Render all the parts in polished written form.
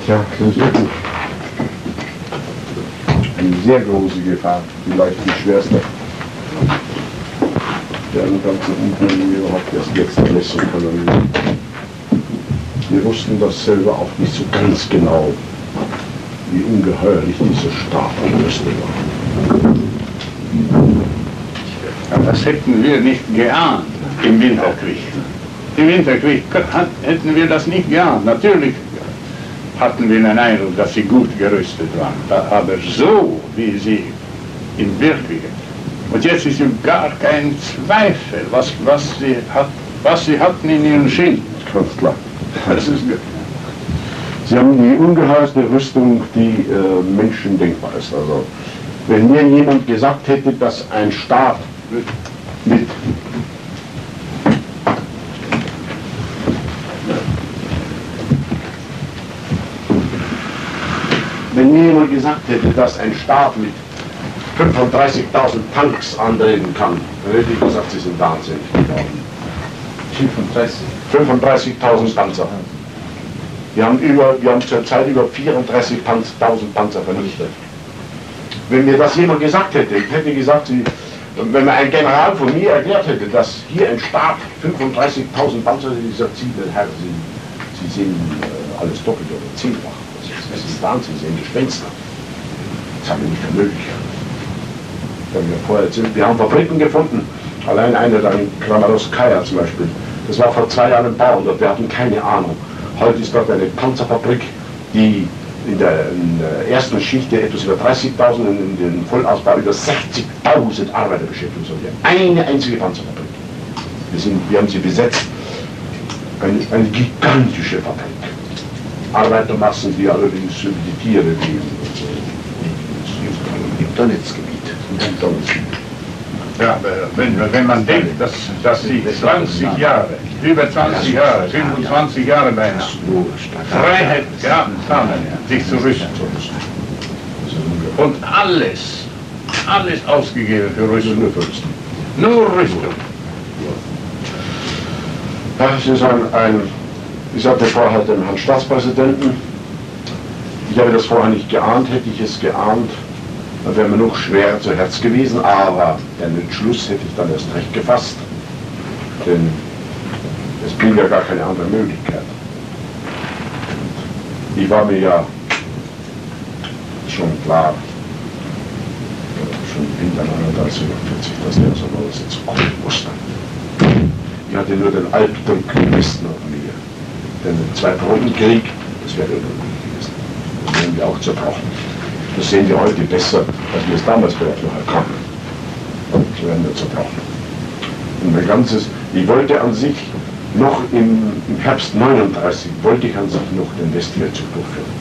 Tja, das ist wirklich eine sehr große Gefahr, vielleicht die schwerste, deren ganzen Umfang wir überhaupt erst jetzt messen können. Wir wussten das selber auch nicht so ganz genau, wie ungeheuerlich dieser Staat gerüstet war. Ja, das hätten wir nicht geahnt im Winterkrieg. Im Winterkrieg hätten wir das nicht geahnt. Natürlich hatten wir den Eindruck, dass sie gut gerüstet waren, aber so wie sie in Wirklichkeit. Und jetzt ist gar kein Zweifel, was sie hatten in ihren Schild. Ganz klar. Das ist, sie haben die ungeheuerste Rüstung, die Menschen denkbar ist. Also, wenn mir jemand gesagt hätte, dass ein Staat mit Wenn mir jemand gesagt hätte, dass ein Staat mit 35.000 Tanks antreten kann, dann hätte ich gesagt, sie sind wahnsinnig geworden. 35.000 Panzer. Wir haben zurzeit über 34.000 Panzer vernichtet. Wenn mir das jemand gesagt hätte, ich hätte gesagt, wenn mir ein General von mir erklärt hätte, dass hier ein Staat 35.000 Panzer, hätte ich gesagt, Sie sehen alles doppelt oder zehnfach. Das ist Wahnsinn, Sie sind Gespenster. Das haben wir nicht für möglich. Wir haben Fabriken gefunden, allein eine da in Kramaroskaya zum Beispiel. Das war vor 2 Jahren ein Bauer, wir hatten keine Ahnung. Heute ist dort eine Panzerfabrik, die in der ersten Schicht etwas über 30.000, in den Vollausbau über 60.000 Arbeiter beschäftigt. So eine einzige Panzerfabrik. Wir haben sie besetzt. Eine gigantische Fabrik. Arbeitermassen, die allerdings die Tiere leben. Im Donetsk-Gebiet. Ja, aber wenn man denkt, dass sie 20 Jahre, über 20 Jahre, 25 Jahre beinahe, Freiheit gehabt haben, sich zu rüsten. Und alles ausgegeben für Rüstung. Nur Rüstung. Das ist ich sagte vorher dem Herrn Staatspräsidenten, ich habe das vorher nicht geahnt, hätte ich es geahnt, dann wäre mir noch schwerer zu Herz gewesen, aber den Entschluss hätte ich dann erst recht gefasst, denn es blieb ja gar keine andere Möglichkeit. Ich war mir ja schon klar, schon im Winter 39, 40, dass der so jetzt kommen musste. Ich hatte nur den Albdruck im Westen auf mir. Denn ein Zwei-Fronten-Krieg, das wäre unmöglich gewesen. Das werden wir auch zerbrochen. Das sehen wir heute besser, als wir es damals vielleicht noch erkannten. So werden wir zerbrochen. Und ich wollte an sich noch im Herbst 39, wollte ich an sich noch den Westfeldzug durchführen.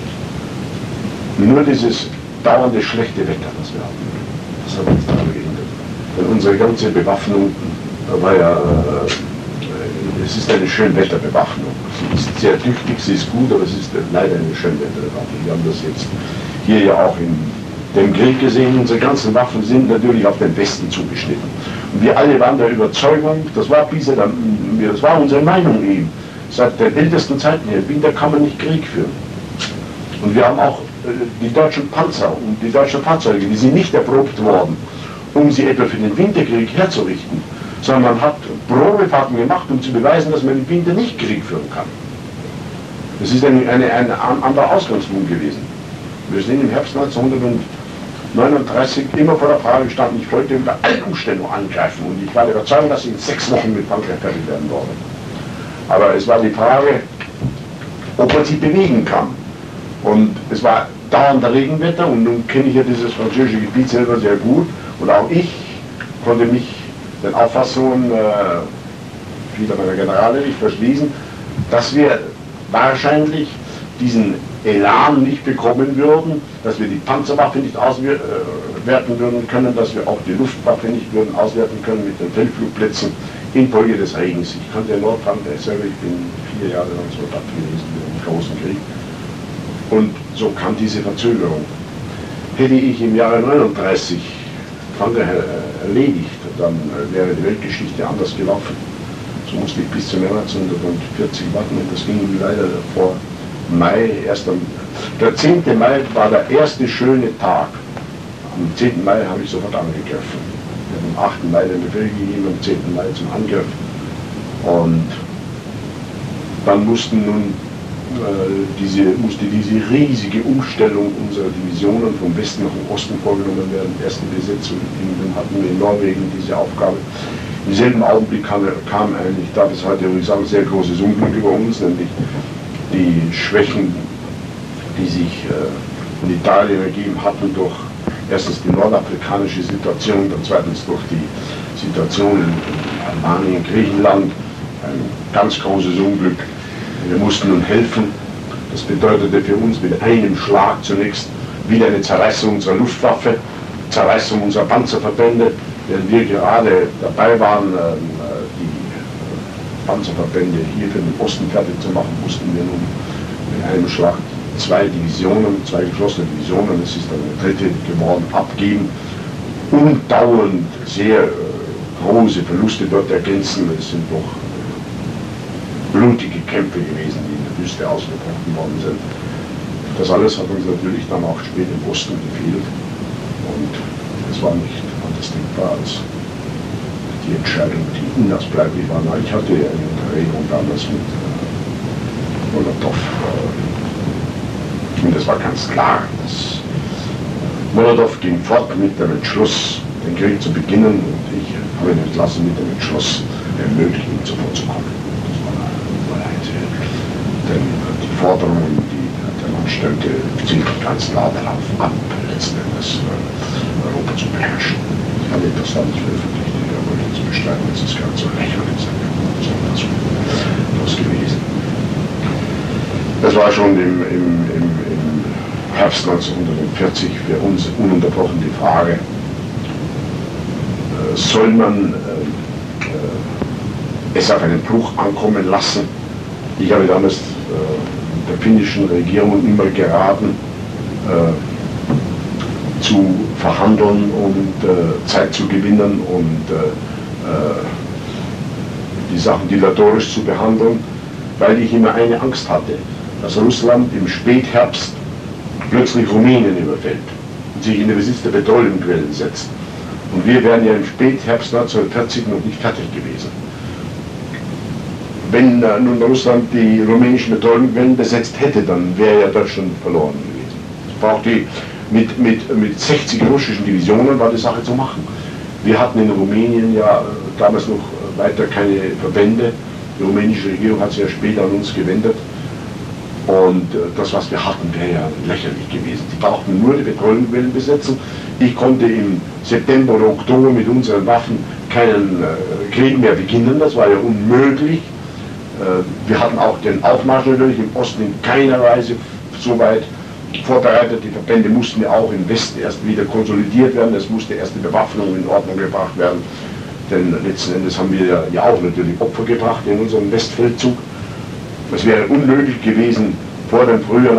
Nur dieses dauernde schlechte Wetter, das wir hatten, das hat uns daran gehindert. Denn unsere ganze Bewaffnung war ja, es ist eine Schönwetterbewaffnung. Sie ist sehr tüchtig, sie ist gut, aber es ist leider eine Schönwetterbewaffnung. Wir haben das jetzt hier ja auch in dem Krieg gesehen. Unsere ganzen Waffen sind natürlich auf den Westen zugeschnitten. Und wir alle waren der Überzeugung, das war unsere Meinung eben, seit der ältesten Zeiten her, im Winter kann man nicht Krieg führen. Und wir haben auch die deutschen Panzer und die deutschen Fahrzeuge, die sind nicht erprobt worden, um sie etwa für den Winterkrieg herzurichten, sondern man hat Probefahrten gemacht, um zu beweisen, dass man im Winter nicht Krieg führen kann. Das ist ein anderer Ausgangspunkt gewesen. Wir sind im Herbst 1939 immer vor der Frage gestanden, ich wollte unter allen Umständen angreifen und ich war der Überzeugung, dass ich in 6 Wochen mit Frankreich fertig werden würde. Aber es war die Frage, ob man sie bewegen kann. Und es war dauernder Regenwetter und nun kenne ich ja dieses französische Gebiet selber sehr gut und auch ich konnte mich den Auffassungen vieler meiner Generale nicht verschließen, dass wir wahrscheinlich diesen Elan nicht bekommen würden, dass wir die Panzerwaffe nicht auswerten würden können, dass wir auch die Luftwaffe nicht würden auswerten können mit den Feldflugplätzen infolge des Regens. Ich kannte Nordfrankreich selber, ich bin 4 Jahre lang Soldat gewesen im Großen Krieg. Und so kam diese Verzögerung. Hätte ich im Jahre 39 Frankreich erledigt, dann wäre die Weltgeschichte anders gelaufen. So musste ich bis zum Jahr 1940 warten und das ging leider vor Mai, der 10. Mai war der erste schöne Tag. Am 10. Mai habe ich sofort angegriffen. Wir haben am 8. Mai den Befehl gegeben, am 10. Mai zum Angriff. Und dann musste diese riesige Umstellung unserer Divisionen vom Westen nach dem Osten vorgenommen werden. Erste Besetzung hatten wir in Norwegen diese Aufgabe. Im selben Augenblick kam eigentlich, ich darf es heute ruhig sagen, sehr großes Unglück über uns, nämlich die Schwächen, die sich in Italien ergeben hatten durch erstens die nordafrikanische Situation, dann zweitens durch die Situation in Albanien, Griechenland. Ein ganz großes Unglück. Wir mussten nun helfen. Das bedeutete für uns mit einem Schlag zunächst wieder eine Zerreißung unserer Luftwaffe, Zerreißung unserer Panzerverbände. Während wir gerade dabei waren, die Panzerverbände hier für den Osten fertig zu machen, mussten wir nun in einem Schlag zwei geschlossene Divisionen, es ist dann eine dritte geworden, abgeben und dauernd sehr große Verluste dort ergänzen. Es sind doch blutige Kämpfe gewesen, die in der Wüste ausgebrochen worden sind. Das alles hat uns natürlich dann auch spät im Osten gefehlt und es war nicht anders denkbar als die Entscheidung, die unausbleiblich war. Ich hatte eine Unterredung damals mit Molotow und es war ganz klar, dass Molotow ging fort mit dem Entschluss, den Krieg zu beginnen und ich habe ihn entlassen mit dem Entschluss, möglich ihm zuvorzukommen. Denn die Forderungen, die der Mann stellte, zielten ganz klar darauf ab, letzten Endes Europa zu beherrschen. Ich habe etwas da nicht veröffentlicht, ich habe nicht zu bestreiten, es ist ganz so lächerlich, das gewesen. Das war schon im Herbst 1940 für uns ununterbrochen die Frage, soll man es auf einen Bruch ankommen lassen? Ich habe damals der finnischen Regierung immer geraten, zu verhandeln und Zeit zu gewinnen und die Sachen dilatorisch zu behandeln, weil ich immer eine Angst hatte, dass Russland im Spätherbst plötzlich Rumänien überfällt und sich in den Besitz der Petroleumquellen setzt. Und wir wären ja im Spätherbst 1940 noch nicht fertig gewesen. Wenn nun Russland die rumänischen Petroleumquellen besetzt hätte, dann wäre ja Deutschland verloren gewesen. Mit 60 russischen Divisionen war die Sache zu machen. Wir hatten in Rumänien ja damals noch weiter keine Verbände. Die rumänische Regierung hat sich ja später an uns gewendet. Und das, was wir hatten, wäre ja lächerlich gewesen. Die brauchten nur die Petroleumquellen besetzen. Ich konnte im September oder Oktober mit unseren Waffen keinen Krieg mehr beginnen. Das war ja unmöglich. Wir hatten auch den Aufmarsch natürlich im Osten in keiner Weise so weit vorbereitet. Die Verbände mussten ja auch im Westen erst wieder konsolidiert werden. Es musste erst die Bewaffnung in Ordnung gebracht werden. Denn letzten Endes haben wir ja auch natürlich Opfer gebracht in unserem Westfeldzug. Es wäre unmöglich gewesen, vor dem Frühjahr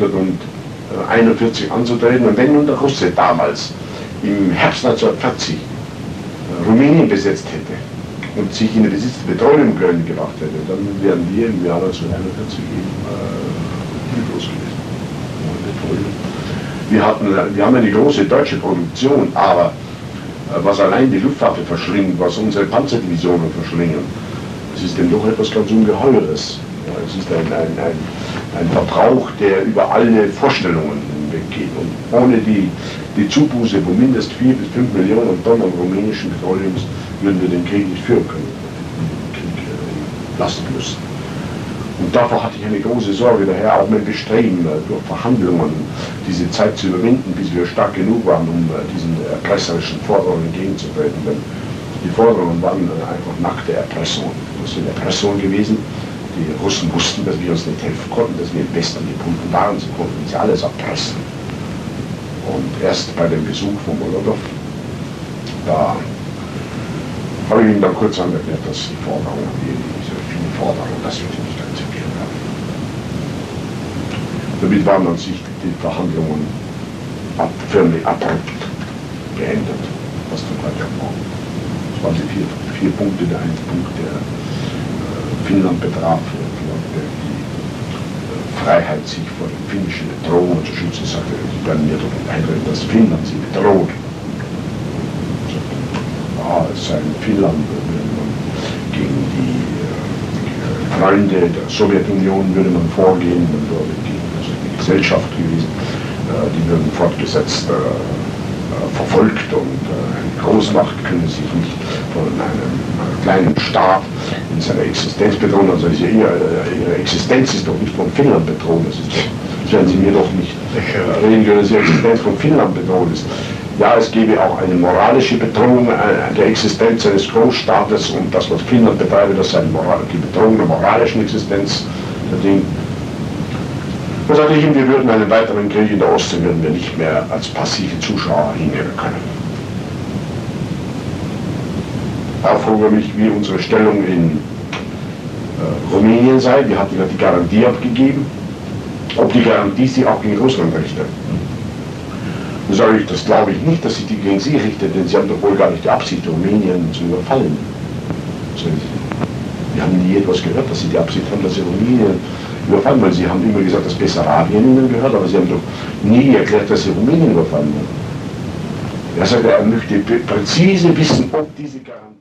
1941 anzutreten. Und wenn nun der Russe damals im Herbst 1940 Rumänien besetzt hätte und sich in den Besitz der Petroleumquellen gebracht hätte, dann wären wir im Jahr 1941 hilflos gewesen. Wir haben eine große deutsche Produktion, aber was allein die Luftwaffe verschlingt, was unsere Panzerdivisionen verschlingen, das ist denn doch etwas ganz Ungeheures. Ja, es ist ein Verbrauch, der über alle Vorstellungen hinweggeht. Und ohne die Zubuße von mindestens 4 bis 5 Millionen Tonnen rumänischen Petroleums würden wir den Krieg nicht führen können, den Krieg lassen müssen. Und davor hatte ich eine große Sorge, daher auch mein Bestreben, durch Verhandlungen diese Zeit zu überwinden, bis wir stark genug waren, um diesen erpresserischen Forderungen entgegenzutreten. Denn die Forderungen waren einfach nackte Erpressung. Das sind Erpressungen gewesen. Die Russen wussten, dass wir uns nicht helfen konnten, dass wir im Westen gebunden waren. Sie konnten uns alles erpressen. Und erst bei dem Besuch von Molotow, da habe ich ihm dann kurz erklärt, dass die Forderungen, diese vielen Forderungen, dass wir die nicht akzeptieren haben. Damit waren an sich die Verhandlungen förmlich abrupt beendet, was von heute auf morgen. Das waren die vier Punkte. Der eine Punkt, der Finnland betraf, die Freiheit sich vor den finnischen Bedrohungen zu schützen, sagte, sie werden mir doch nicht einreden, dass Finnland sie bedroht. Es sei in Finnland, würde man gegen die Freunde der Sowjetunion würde man vorgehen, man würde gegen die Gesellschaft gewesen, die würden fortgesetzt verfolgt und eine Großmacht können sich nicht von einem kleinen Staat in seiner Existenz bedrohen. Also ihre Existenz ist doch nicht von Finnland bedroht. Das werden Sie mir doch nicht reden können, dass Ihre Existenz von Finnland bedroht ist. Ja, es gäbe auch eine moralische Bedrohung der Existenz eines Großstaates und das, was Finnland betreibt, das sei die Bedrohung der moralischen Existenz der Dinge. Da sagte ich ihm, wir würden einen weiteren Krieg in der Ostsee würden wir nicht mehr als passive Zuschauer hinnehmen können. Da frug er mich, wie unsere Stellung in Rumänien sei. Wir hatten ja die Garantie abgegeben, ob die Garantie sich auch gegen Russland richtet. Da sage ich, das glaube ich nicht, dass sie die gegen Sie richtet, denn Sie haben doch wohl gar nicht die Absicht, Rumänien zu überfallen. Wir haben nie etwas gehört, dass Sie die Absicht haben, dass Sie Rumänien überfallen wollen. Sie haben immer gesagt, dass Bessarabien Ihnen gehört, aber Sie haben doch nie erklärt, dass Sie Rumänien überfallen wollen. Er sagte, er möchte präzise wissen, ob diese Garantie